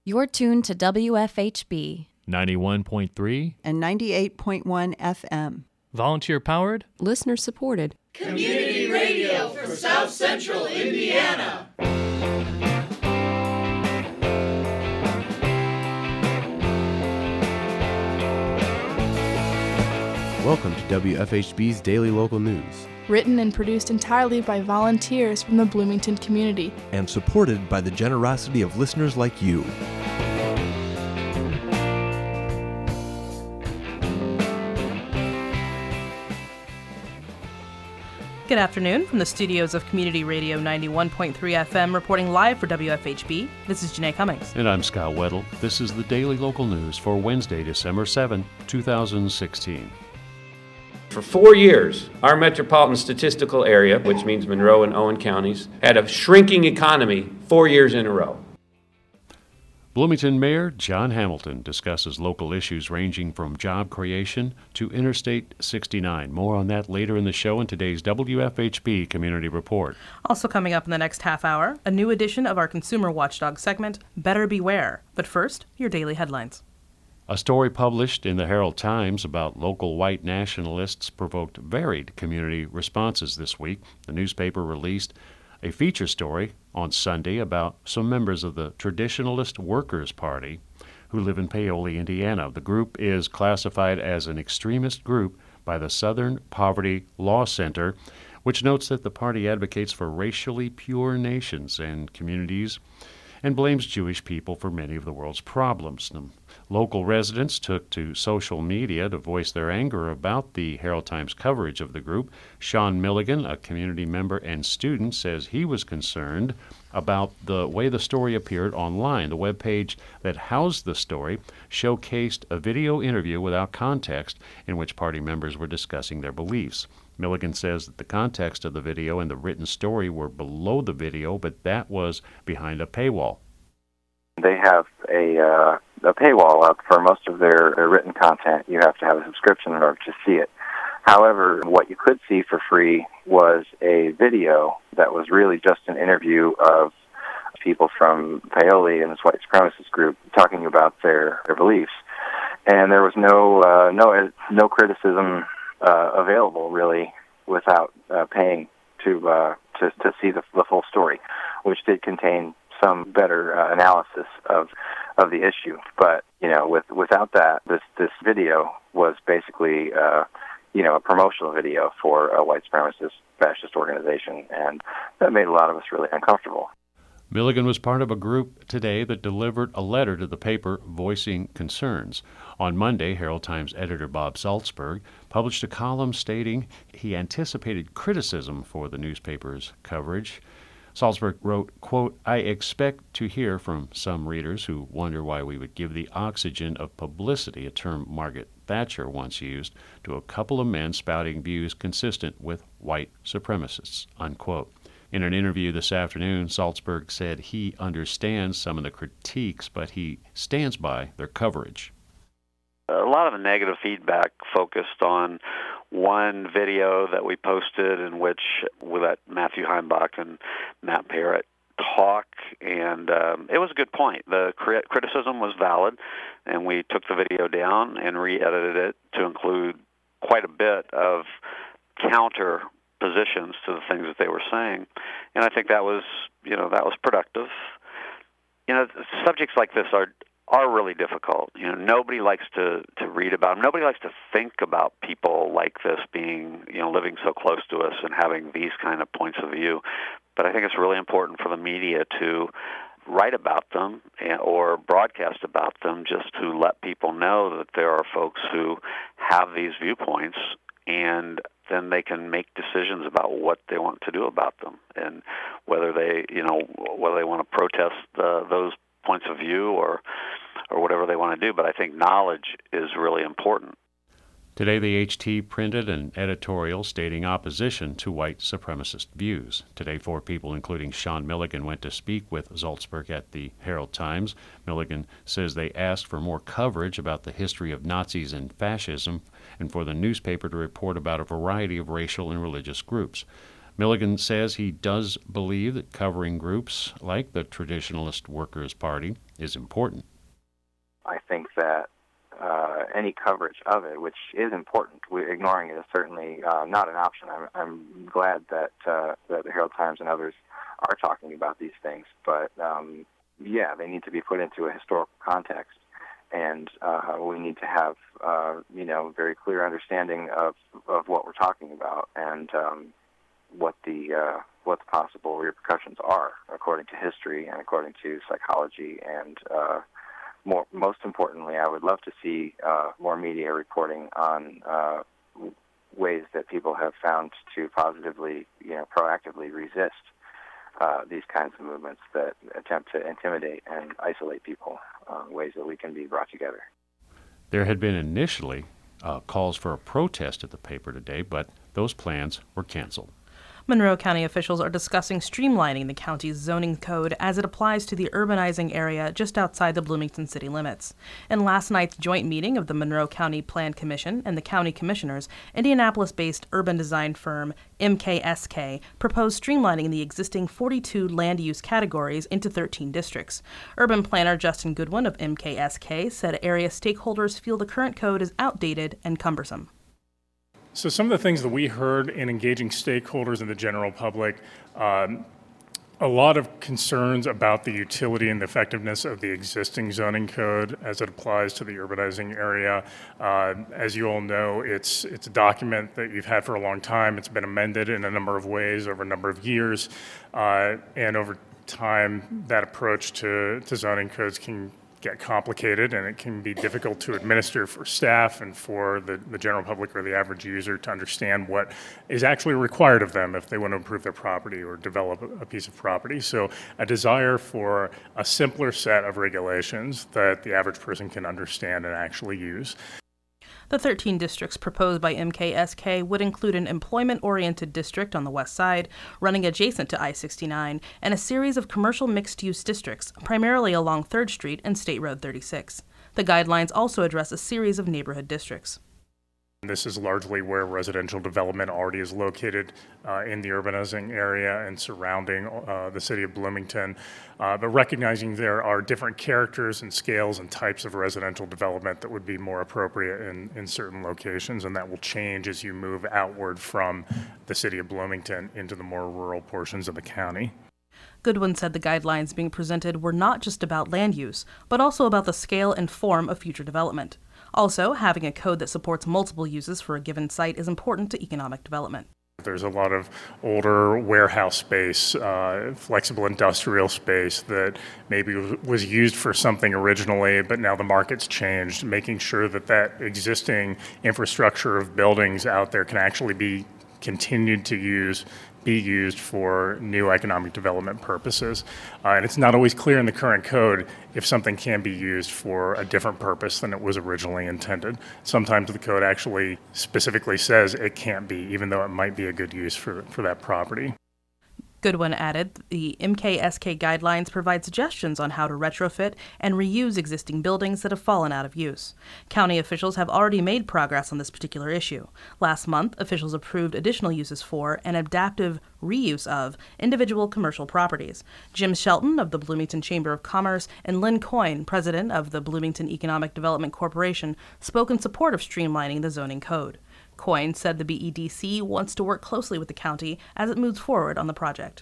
You're tuned to WFHB 91.3 and 98.1 FM. Volunteer-powered, listener-supported. Community radio for South Central Indiana. Welcome to WFHB's Daily Local News. Written and produced entirely by volunteers from the Bloomington community. And supported by the generosity of listeners like you. Good afternoon from the studios of Community Radio 91.3 FM, reporting live for WFHB. This is Janae Cummings. And I'm Scott Weddle. This is the Daily Local News for Wednesday, December 7, 2016. For 4 years, our metropolitan statistical area, which means Monroe and Owen counties, had a shrinking economy 4 years in a row. Bloomington Mayor John Hamilton discusses local issues ranging from job creation to Interstate 69. More on that later in the show in today's WFHB Community Report. Also coming up in the next half hour, a new edition of our Consumer Watchdog segment, Better Beware. But first, your daily headlines. A story published in the Herald Times about local white nationalists provoked varied community responses this week. The newspaper released a feature story on Sunday about some members of the Traditionalist Workers' Party who live in Paoli, Indiana. The group is classified as an extremist group by the Southern Poverty Law Center, which notes that the party advocates for racially pure nations and communities and blames Jewish people for many of the world's problems. Local residents took to social media to voice their anger about the Herald Times coverage of the group. Sean Milligan, a community member and student, says he was concerned about the way the story appeared online. The webpage that housed the story showcased a video interview without context in which party members were discussing their beliefs. Milligan says that the context of the video and the written story were below the video, but that was behind a paywall. They have a paywall up for most of their written content. You have to have a subscription in order to see it. However, what you could see for free was a video that was really just an interview of people from Paoli and this white supremacist group talking about their beliefs. And there was no criticism available really without paying to see the full story, which did contain some better analysis of the issue. But without that, this video was basically a promotional video for a white supremacist fascist organization, and that made a lot of us really uncomfortable. Milligan was part of a group today that delivered a letter to the paper voicing concerns. On Monday, Herald Times editor Bob Salzberg published a column stating he anticipated criticism for the newspaper's coverage. Salzberg wrote, quote, "I expect to hear from some readers who wonder why we would give the oxygen of publicity, a term Margaret Thatcher once used, to a couple of men spouting views consistent with white supremacists," unquote. In an interview this afternoon, Salzberg said he understands some of the critiques, but he stands by their coverage. A lot of the negative feedback focused on one video that we posted in which we let Matthew Heimbach and Matt Parrott talk, and it was a good point. The criticism was valid, and we took the video down and re-edited it to include quite a bit of counter positions to the things that they were saying, and I think that was productive. Subjects like this are really difficult. Nobody likes to read about them. Nobody likes to think about people like this being, living so close to us and having these kind of points of view. But I think it's really important for the media to write about them or broadcast about them, just to let people know that there are folks who have these viewpoints, and then they can make decisions about what they want to do about them, and whether they want to protest those points of view or whatever they want to do. But I think knowledge is really important. Today, the HT printed an editorial stating opposition to white supremacist views. Today, 4 people, including Sean Milligan, went to speak with Salzberg at the Herald Times. Milligan says they asked for more coverage about the history of Nazis and fascism and for the newspaper to report about a variety of racial and religious groups. Milligan says he does believe that covering groups like the Traditionalist Workers' Party is important. I think that any coverage of it, which is important, ignoring it is certainly not an option. I'm glad that the Herald Times and others are talking about these things, but they need to be put into a historical context, and we need to have very clear understanding of what we're talking about and what the possible repercussions are according to history and according to psychology. And most importantly, I would love to see more media reporting on ways that people have found to positively, proactively resist these kinds of movements that attempt to intimidate and isolate people, ways that we can be brought together. There had been initially calls for a protest at the paper today, but those plans were canceled. Monroe County officials are discussing streamlining the county's zoning code as it applies to the urbanizing area just outside the Bloomington city limits. In last night's joint meeting of the Monroe County Plan Commission and the county commissioners, Indianapolis-based urban design firm MKSK proposed streamlining the existing 42 land use categories into 13 districts. Urban planner Justin Goodwin of MKSK said area stakeholders feel the current code is outdated and cumbersome. So some of the things that we heard in engaging stakeholders and the general public, a lot of concerns about the utility and the effectiveness of the existing zoning code as it applies to the urbanizing area. As you all know, it's a document that you've had for a long time. It's been amended in a number of ways over a number of years. And over time, that approach to zoning codes can get complicated, and it can be difficult to administer for staff and for the general public or the average user to understand what is actually required of them if they want to improve their property or develop a piece of property. So a desire for a simpler set of regulations that the average person can understand and actually use. The 13 districts proposed by MKSK would include an employment-oriented district on the west side, running adjacent to I-69, and a series of commercial mixed-use districts, primarily along 3rd Street and State Road 36. The guidelines also address a series of neighborhood districts. This is largely where residential development already is located in the urbanizing area and surrounding the city of Bloomington. But recognizing there are different characters and scales and types of residential development that would be more appropriate in certain locations, and that will change as you move outward from the city of Bloomington into the more rural portions of the county. Goodwin said the guidelines being presented were not just about land use, but also about the scale and form of future development. Also, having a code that supports multiple uses for a given site is important to economic development. There's a lot of older warehouse space, flexible industrial space that maybe was used for something originally, but now the market's changed, making sure that that existing infrastructure of buildings out there can actually be continued to be used for new economic development purposes. And it's not always clear in the current code if something can be used for a different purpose than it was originally intended. Sometimes the code actually specifically says it can't be, even though it might be a good use for that property. Goodwin added the MKSK guidelines provide suggestions on how to retrofit and reuse existing buildings that have fallen out of use. County officials have already made progress on this particular issue. Last month, officials approved additional uses for and adaptive reuse of individual commercial properties. Jim Shelton of the Bloomington Chamber of Commerce and Lynn Coyne, president of the Bloomington Economic Development Corporation, spoke in support of streamlining the zoning code. Coyne said the BEDC wants to work closely with the county as it moves forward on the project.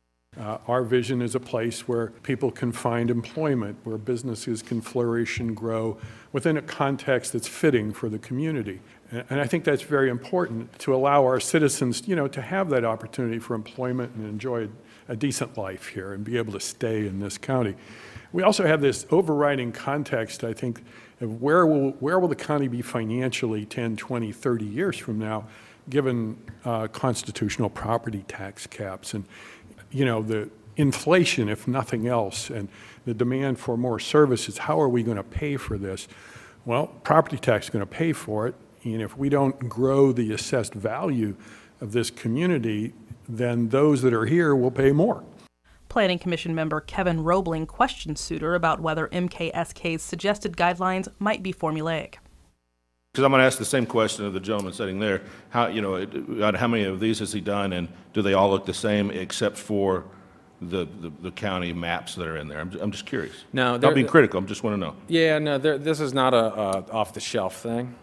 Our vision is a place where people can find employment, where businesses can flourish and grow within a context that's fitting for the community. And I think that's very important to allow our citizens, to have that opportunity for employment and enjoy a decent life here and be able to stay in this county. We also have this overriding context, I think, of where will the county be financially 10, 20, 30 years from now, given constitutional property tax caps and, the inflation, if nothing else, and the demand for more services. How are we going to pay for this? Well, property tax is going to pay for it. And if we don't grow the assessed value of this community, then those that are here will pay more. Planning Commission member Kevin Roebling questioned Souter about whether MKSK's suggested guidelines might be formulaic. Because I'm going to ask the same question of the gentleman sitting there. How many of these has he done, and do they all look the same except for the county maps that are in there? I'm just curious. No, not being critical. I just want to know. Yeah, no, this is not a off-the-shelf thing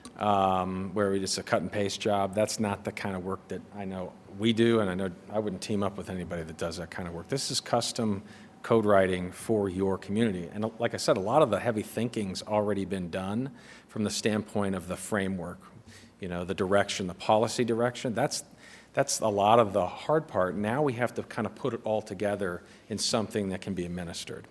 where we just a cut and paste job. That's not the kind of work that I know we do, and I know I wouldn't team up with anybody that does that kind of work. This is custom code writing for your community. And like I said, a lot of the heavy thinking's already been done from the standpoint of the framework, the direction, the policy direction. That's a lot of the hard part. Now we have to kind of put it all together in something that can be administered.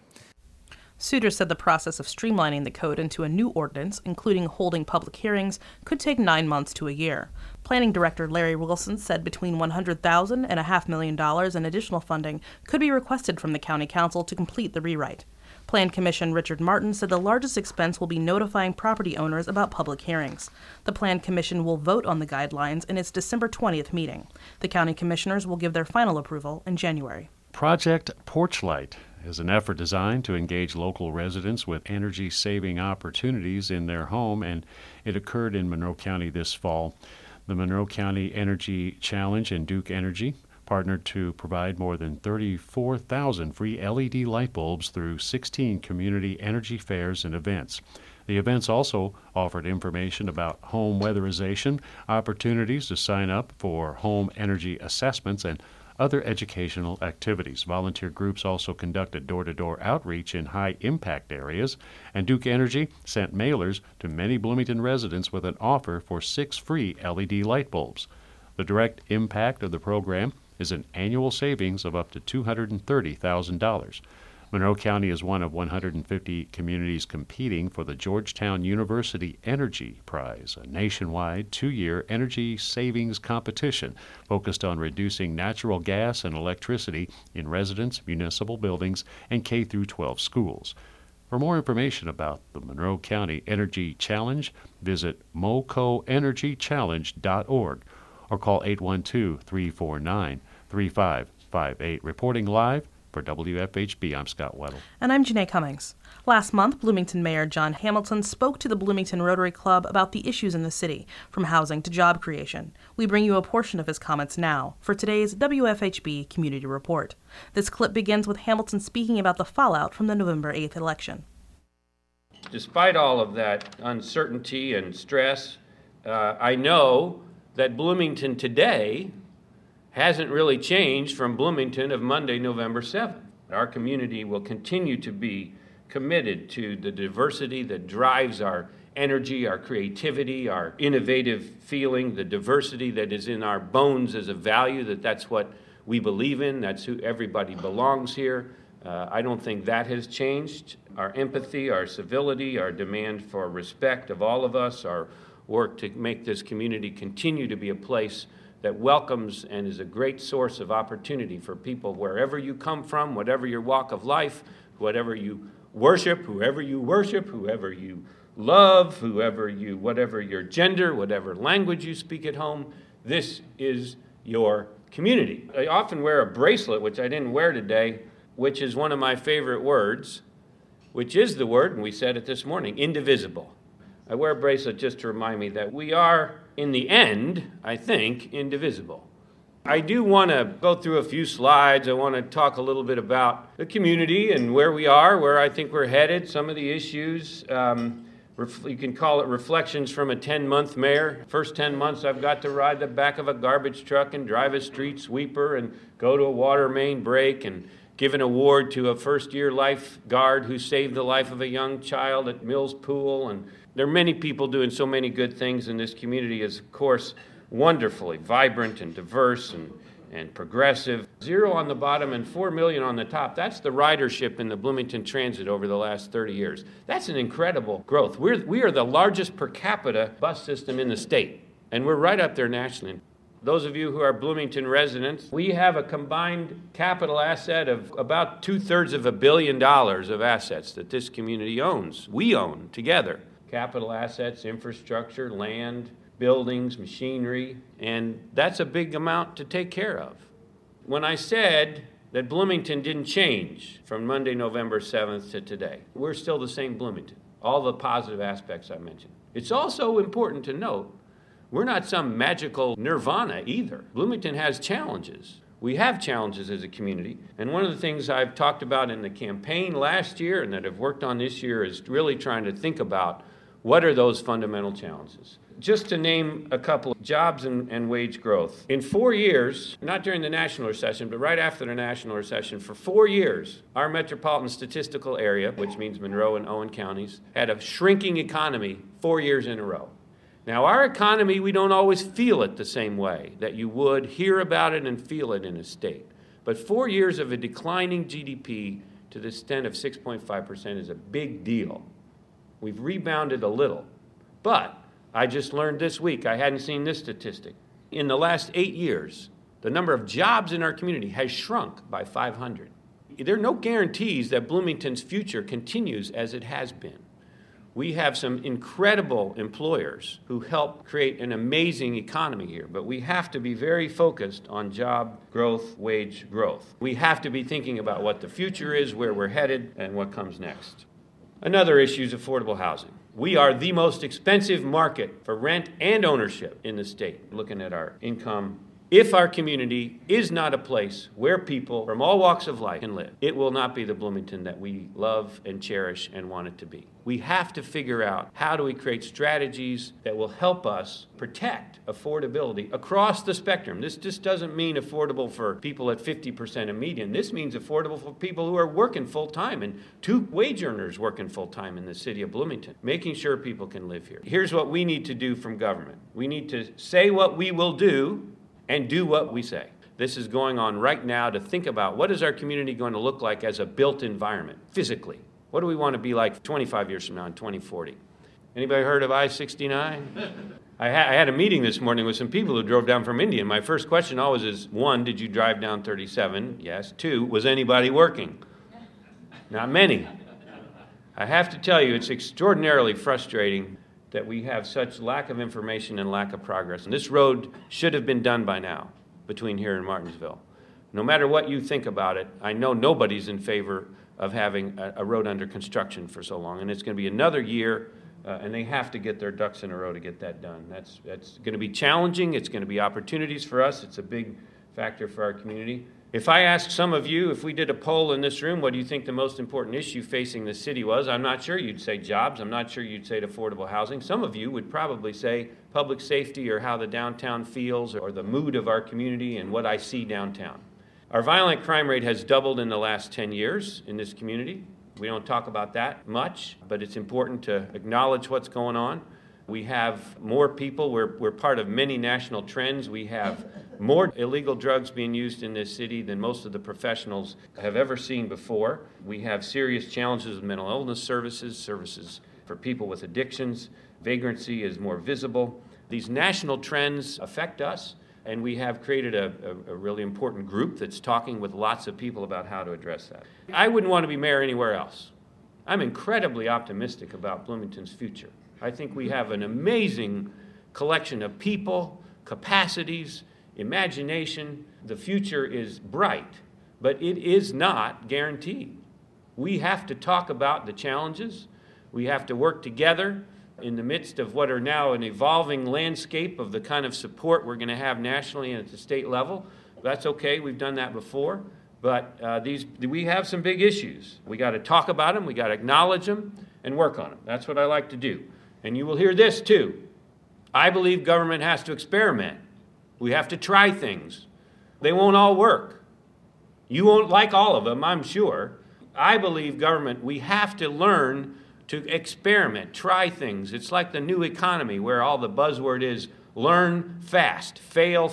Suter said the process of streamlining the code into a new ordinance, including holding public hearings, could take 9 months to a year. Planning Director Larry Wilson said between $100,000 and $500,000 in additional funding could be requested from the County Council to complete the rewrite. Plan Commission Richard Martin said the largest expense will be notifying property owners about public hearings. The Plan Commission will vote on the guidelines in its December 20th meeting. The County Commissioners will give their final approval in January. Project Porchlight is an effort designed to engage local residents with energy-saving opportunities in their home, and it occurred in Monroe County this fall. The Monroe County Energy Challenge and Duke Energy partnered to provide more than 34,000 free LED light bulbs through 16 community energy fairs and events. The events also offered information about home weatherization, opportunities to sign up for home energy assessments, and other educational activities. Volunteer groups also conducted door-to-door outreach in high-impact areas, and Duke Energy sent mailers to many Bloomington residents with an offer for 6 free LED light bulbs. The direct impact of the program is an annual savings of up to $230,000. Monroe County is one of 150 communities competing for the Georgetown University Energy Prize, a nationwide 2-year energy savings competition focused on reducing natural gas and electricity in residence, municipal buildings, and K-12 schools. For more information about the Monroe County Energy Challenge, visit mocoenergychallenge.org or call 812-349-3558. Reporting live for WFHB, I'm Scott Weddle. And I'm Janae Cummings. Last month, Bloomington Mayor John Hamilton spoke to the Bloomington Rotary Club about the issues in the city, from housing to job creation. We bring you a portion of his comments now for today's WFHB Community Report. This clip begins with Hamilton speaking about the fallout from the November 8th election. Despite all of that uncertainty and stress, I know that Bloomington today hasn't really changed from Bloomington of Monday, November 7th. Our community will continue to be committed to the diversity that drives our energy, our creativity, our innovative feeling, the diversity that is in our bones as a value, that's what we believe in, that's who everybody belongs here. I don't think that has changed. Our empathy, our civility, our demand for respect of all of us, our work to make this community continue to be a place that welcomes and is a great source of opportunity for people wherever you come from, whatever your walk of life, whatever you worship, whoever you love, whatever your gender, whatever language you speak at home, this is your community. I often wear a bracelet, which I didn't wear today, which is one of my favorite words, which is the word, and we said it this morning, indivisible. I wear a bracelet just to remind me that we are, in the end, I think, indivisible. I do want to go through a few slides. I want to talk a little bit about the community and where we are, where I think we're headed, some of the issues. You can call it reflections from a 10-month mayor. First 10 months, I've got to ride the back of a garbage truck and drive a street sweeper and go to a water main break and give an award to a first-year lifeguard who saved the life of a young child at Mills Pool. And there are many people doing so many good things, and this community is, of course, wonderfully vibrant and diverse and progressive. 0 on the bottom and 4 million on the top. That's the ridership in the Bloomington Transit over the last 30 years. That's an incredible growth. We are the largest per capita bus system in the state, and we're right up there nationally. Those of you who are Bloomington residents, we have a combined capital asset of about 2/3 of $1 billion of assets that this community owns. We own together. Capital assets, infrastructure, land, buildings, machinery, and that's a big amount to take care of. When I said that Bloomington didn't change from Monday, November 7th to today, we're still the same Bloomington. all the positive aspects I mentioned. It's also important to note we're not some magical nirvana either. Bloomington has challenges. We have challenges as a community, and one of the things I've talked about in the campaign last year and that I've worked on this year is really trying to think about what are those fundamental challenges. Just to name a couple, jobs and wage growth. In 4 years, not during the national recession, but right after the national recession, for 4 years, our metropolitan statistical area, which means Monroe and Owen counties, had a shrinking economy 4 years in a row. Now, our economy, we don't always feel it the same way that you would hear about it and feel it in a state. But 4 years of a declining GDP to the extent of 6.5% is a big deal. We've rebounded a little, but I just learned this week, I hadn't seen this statistic. In the last 8 years, the number of jobs in our community has shrunk by 500. There are no guarantees that Bloomington's future continues as it has been. We have some incredible employers who help create an amazing economy here, but we have to be very focused on job growth, wage growth. We have to be thinking about what the future is, where we're headed, and what comes next. Another issue is affordable housing. We are the most expensive market for rent and ownership in the state, looking at our income. If our community is not a place where people from all walks of life can live, it will not be the Bloomington that we love and cherish and want it to be. We have to figure out how do we create strategies that will help us protect affordability across the spectrum. This just doesn't mean affordable for people at 50% of median. This means affordable for people who are working full-time and 2 wage earners working full-time in the city of Bloomington, making sure people can live here. Here's what we need to do from government. We need to say what we will do and do what we say. This is going on right now to think about what is our community going to look like as a built environment, physically. What do we want to be like 25 years from now in 2040? Anybody heard of I-69? I had a meeting this morning with some people who drove down from India, and my first question always is, 1, did you drive down 37? Yes. 2, was anybody working? Not many. I have to tell you, it's extraordinarily frustrating that we have such lack of information and lack of progress. And this road should have been done by now between here and Martinsville. No matter what you think about it, I know nobody's in favor of having a road under construction for so long. And it's going to be another year, and they have to get their ducks in a row to get that done. That's going to be challenging. It's going to be opportunities for us. It's a big factor for our community. If I ask some of you, if we did a poll in this room, what do you think the most important issue facing the city was? I'm not sure you'd say jobs. I'm not sure you'd say affordable housing. Some of you would probably say public safety or how the downtown feels or the mood of our community and what I see downtown. Our violent crime rate has doubled in the last 10 years in this community. We don't talk about that much, but it's important to acknowledge what's going on. We have more people. We're part of many national trends. We have more illegal drugs being used in this city than most of the professionals have ever seen before. We have serious challenges with mental illness services for people with addictions. Vagrancy is more visible. These national trends affect us, and we have created a really important group that's talking with lots of people about how to address that. I wouldn't want to be mayor anywhere else. I'm incredibly optimistic about Bloomington's future. I think we have an amazing collection of people, capacities, imagination. The future is bright, but it is not guaranteed. We have to talk about the challenges. We have to work together in the midst of what are now an evolving landscape of the kind of support we're going to have nationally and at the state level. That's okay. We've done that before. But we have some big issues. We got to talk about them. We got to acknowledge them and work on them. That's what I like to do. And you will hear this too. I believe government has to experiment. We have to try things. They won't all work. You won't like all of them, I'm sure. I believe government, we have to learn to experiment, try things. It's like the new economy where all the buzzword is learn fast, fail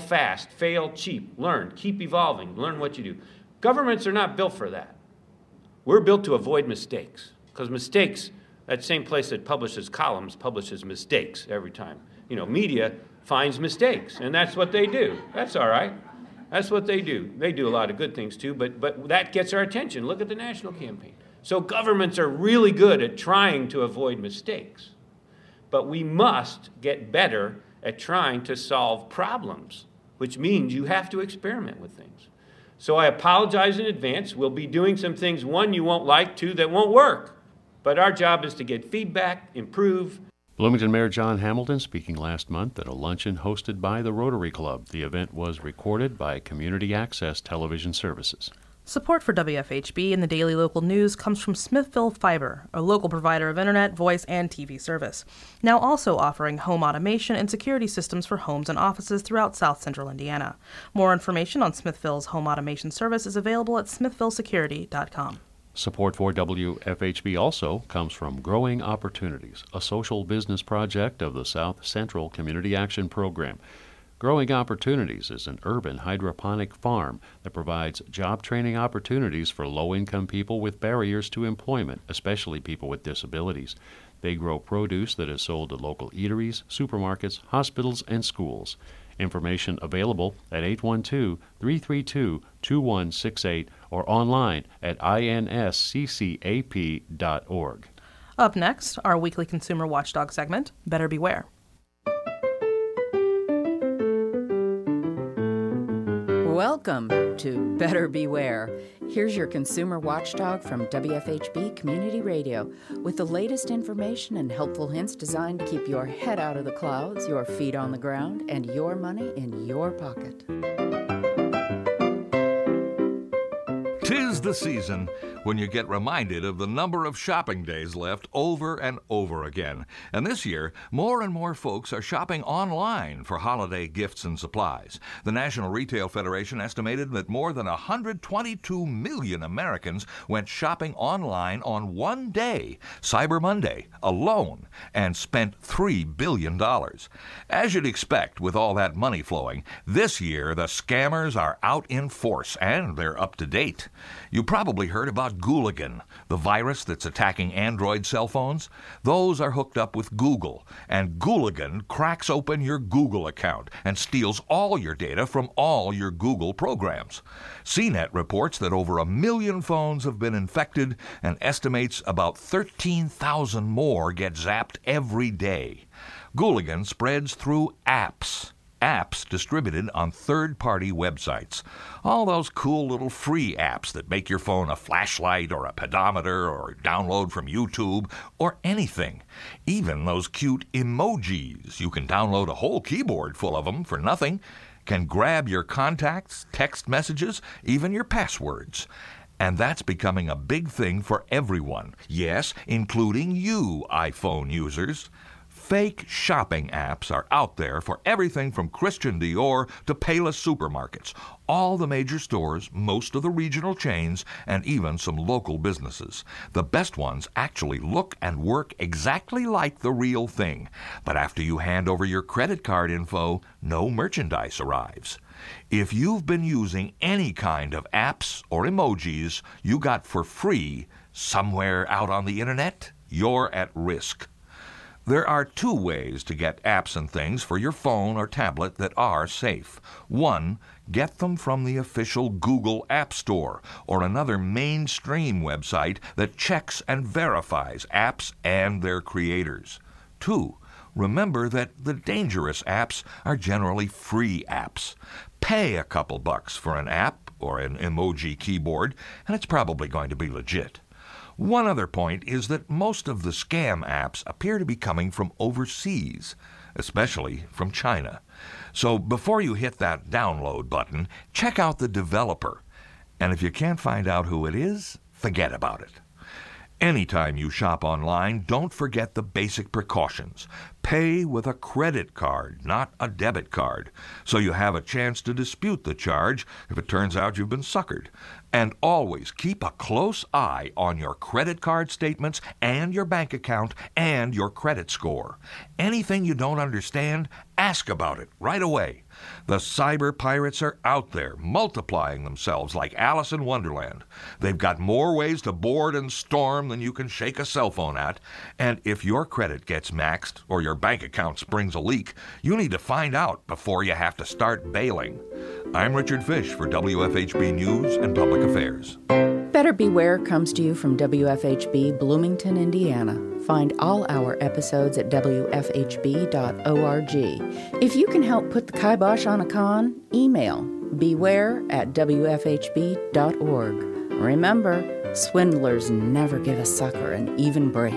cheap, learn, keep evolving, learn what you do. Governments are not built for that. We're built to avoid mistakes, because mistakes, that same place that publishes columns publishes mistakes every time. You know, media finds mistakes, and that's what they do. That's all right. That's what they do. They do a lot of good things too, but that gets our attention. Look at the national campaign. So governments are really good at trying to avoid mistakes, but we must get better at trying to solve problems, which means you have to experiment with things. So I apologize in advance. We'll be doing some things, 1, you won't like, 2, that won't work. But our job is to get feedback, improve. Bloomington Mayor John Hamilton speaking last month at a luncheon hosted by the Rotary Club. The event was recorded by Community Access Television Services. Support for WFHB and the Daily Local News comes from Smithville Fiber, a local provider of internet, voice, and TV service, now also offering home automation and security systems for homes and offices throughout South Central Indiana. More information on Smithville's home automation service is available at smithvillesecurity.com. Support for WFHB also comes from Growing Opportunities, a social business project of the South Central Community Action Program. Growing Opportunities is an urban hydroponic farm that provides job training opportunities for low-income people with barriers to employment, especially people with disabilities. They grow produce that is sold to local eateries, supermarkets, hospitals, and schools. Information available at 812-332-2168 or online at insccap.org. Up next, our weekly consumer watchdog segment, Better Beware. Welcome to Better Beware. Here's your consumer watchdog from WFHB Community Radio with the latest information and helpful hints designed to keep your head out of the clouds, your feet on the ground, and your money in your pocket. 'Tis the season when you get reminded of the number of shopping days left over and over again. And this year, more and more folks are shopping online for holiday gifts and supplies. The National Retail Federation estimated that more than 122 million Americans went shopping online on one day, Cyber Monday, alone, and spent $3 billion. As you'd expect with all that money flowing, this year the scammers are out in force, and they're up to date. You probably heard about Gooligan, the virus that's attacking Android cell phones. Those are hooked up with Google, and Gooligan cracks open your Google account and steals all your data from all your Google programs. CNET reports that over 1 million phones have been infected and estimates about 13,000 more get zapped every day. Gooligan spreads through apps distributed on third-party websites. All those cool little free apps that make your phone a flashlight or a pedometer or download from YouTube or anything. Even those cute emojis, you can download a whole keyboard full of them for nothing, can grab your contacts, text messages, even your passwords. And that's becoming a big thing for everyone. Yes, including you, iPhone users. Fake shopping apps are out there for everything from Christian Dior to Payless supermarkets, all the major stores, most of the regional chains, and even some local businesses. The best ones actually look and work exactly like the real thing. But after you hand over your credit card info, no merchandise arrives. If you've been using any kind of apps or emojis you got for free somewhere out on the internet, you're at risk. There are two ways to get apps and things for your phone or tablet that are safe. One, get them from the official Google App Store or another mainstream website that checks and verifies apps and their creators. Two, remember that the dangerous apps are generally free apps. Pay a couple bucks for an app or an emoji keyboard, and it's probably going to be legit. One other point is that most of the scam apps appear to be coming from overseas, especially from China. So before you hit that download button, check out the developer. And if you can't find out who it is, forget about it. Anytime you shop online, don't forget the basic precautions. Pay with a credit card, not a debit card, so you have a chance to dispute the charge if it turns out you've been suckered. And always keep a close eye on your credit card statements and your bank account and your credit score. Anything you don't understand, ask about it right away. The cyber pirates are out there, multiplying themselves like Alice in Wonderland. They've got more ways to board and storm than you can shake a cell phone at. And if your credit gets maxed or your bank account springs a leak, you need to find out before you have to start bailing. I'm Richard Fish for WFHB News and Public Affairs. Better Beware comes to you from WFHB Bloomington, Indiana. Find all our episodes at WFHB.org. If you can help put the kibosh on a con, email beware@WFHB.org. Remember, Swindlers never give a sucker an even break.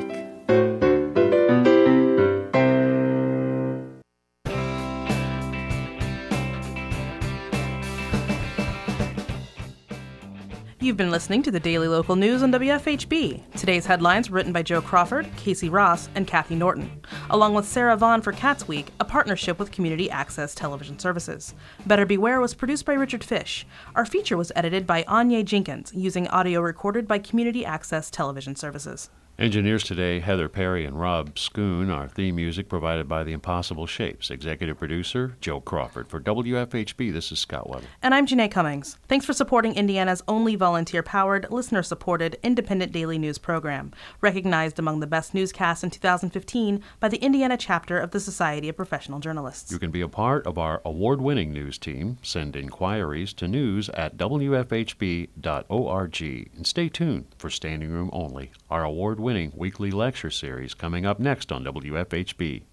You've been listening to the Daily Local News on WFHB. Today's headlines were written by Joe Crawford, Casey Ross, and Kathy Norton, along with Sarah Vaughn for Cats Week, a partnership with Community Access Television Services. Better Beware was produced by Richard Fish. Our feature was edited by Anya Jenkins, using audio recorded by Community Access Television Services. Engineers today, Heather Perry and Rob Schoon. Our theme music provided by The Impossible Shapes. Executive producer, Joe Crawford. For WFHB, this is Scott Weber. And I'm Janae Cummings. Thanks for supporting Indiana's only volunteer-powered, listener-supported, independent daily news program, recognized among the best newscasts in 2015 by the Indiana chapter of the Society of Professional Journalists. You can be a part of our award-winning news team. Send inquiries to news@wfhb.org. And stay tuned for Standing Room Only, our award-winning weekly lecture series coming up next on WFHB.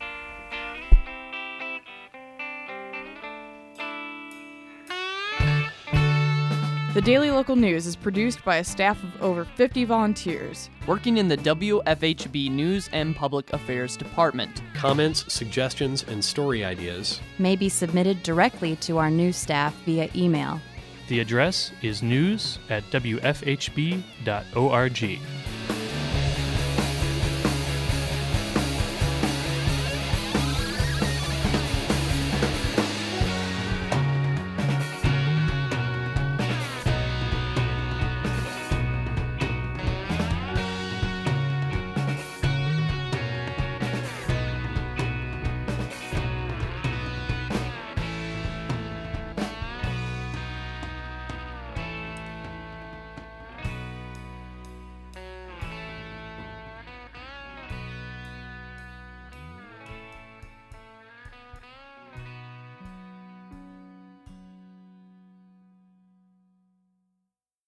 The Daily Local News is produced by a staff of over 50 volunteers working in the WFHB News and Public Affairs Department. Comments, suggestions, and story ideas may be submitted directly to our news staff via email. The address is news@wfhb.org.